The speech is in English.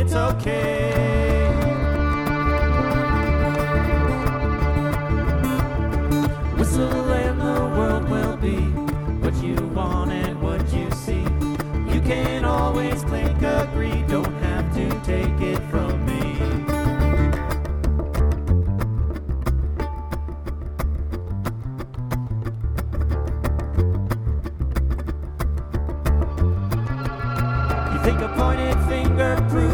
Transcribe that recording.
it's okay. Whistle and the world will be what you want and what you see. You can always clink, agree, don't have to take it from me. You think a pointed finger proves